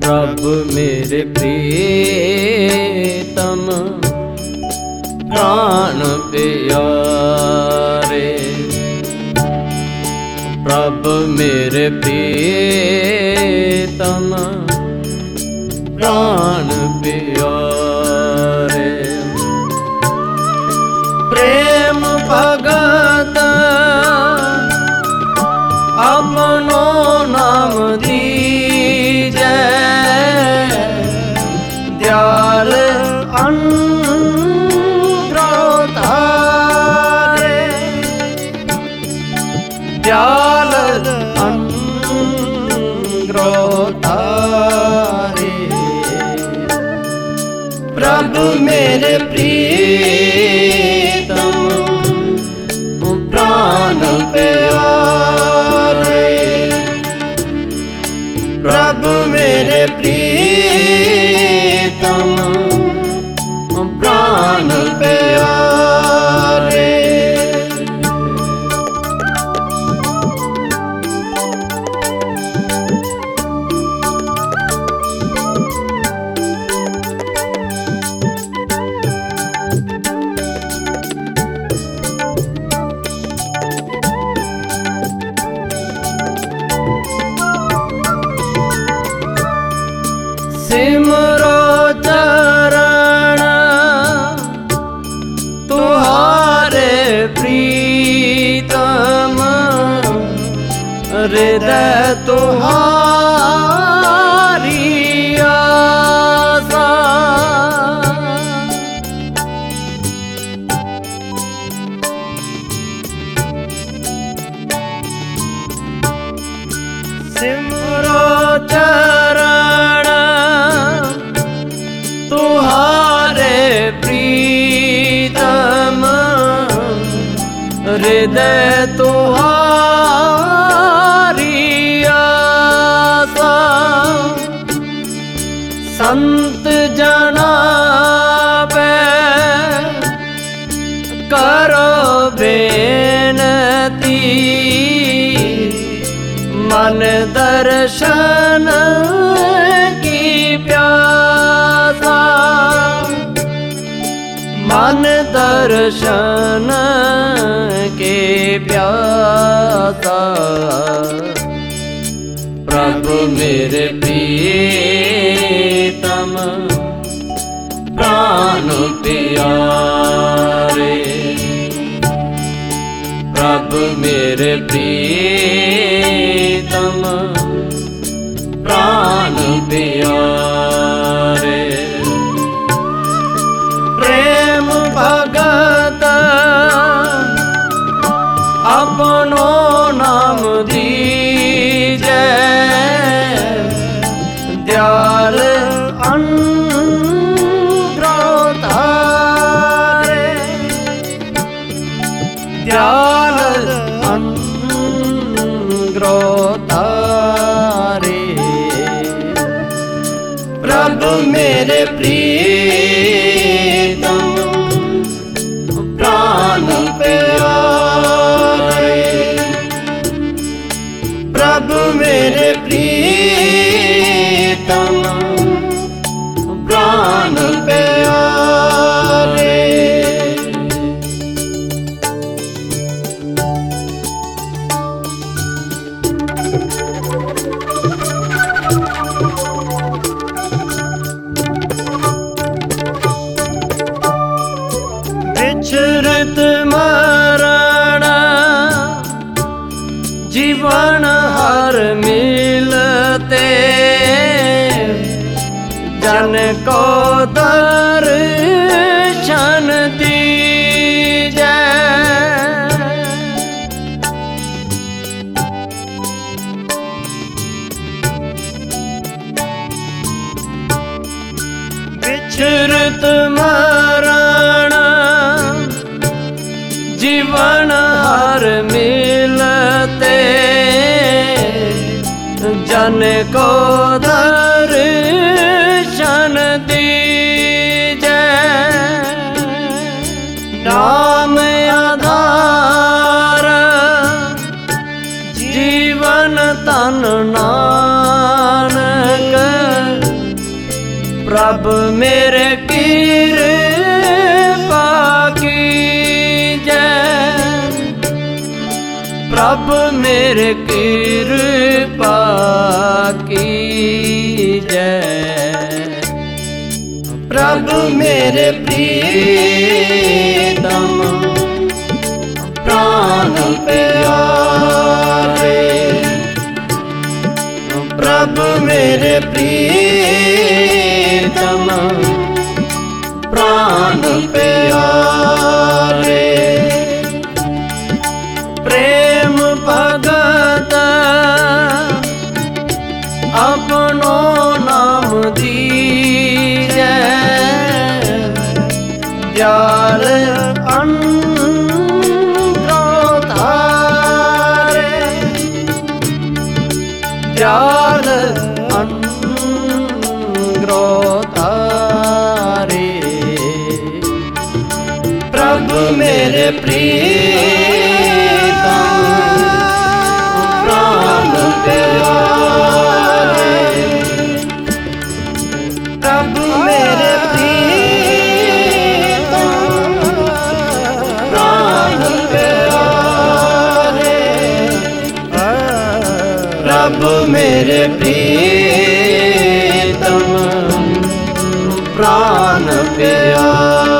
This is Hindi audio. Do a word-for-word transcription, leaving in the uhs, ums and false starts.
प्रभु मेरे प्रीतम प्राण प्यारे, प्रभु मेरे प्रीतम प्राण प्यारे। प्रेम भगत अपनो नाम दीजे, दयाल अंध्रोतारे, दयाल अंध्रोतारे। प्रभु मेरे प्रीतम प्राण प्यारे, प्रभु मेरे प्रीतम प्राण प्यारे। सिमरो चरण तुहारे प्रीतम, हृदय तुहारी आसा। सिमरो चरण तुहारे प्रीतम, हृदय तुहारी आसा। संत जना पे करो बेनती, मन दर्शन की प्यासा, मन दर्शन के प्यासा। प्रभु मेरे प्रीतम प्राण प्यारे, प्रभु मेरे प्रीतम प्राण प्यारे। प्रेम भगत अपनो नाम दीजे, दयाल अंध्रोतारे, दयाल अंध्रोतारे। प्रभु मेरे प्रीतम प्राण प्यारे, प्रभु मेरे प्रीतम प्राण प्यारे। विचरत मरण जीवन हर मिलते, जन को दर्शन दीजे। विचरत मरण जीवन हर मिलते, जन को दर्शन दीजे। नाम आधार जीवन तन नानक, प्रभु मेरे कृपा कीजै, प्रभु मेरे कृपा कीजै। प्रभु मेरे प्रीतम प्राण प्यारे, प्रभु मेरे प्रीतम प्राण प्यारे। प्रेम भगत अपनो नाम दीजै, जाल अंतरोधारे, जाल अंतरोधारे। प्रभु मेरे प्रीतम प्राण प्यारे, प्रभु मेरे प्रीतम प्राण प्यारे, प्रभु मेरे प्रीतम प्राण प्यारे।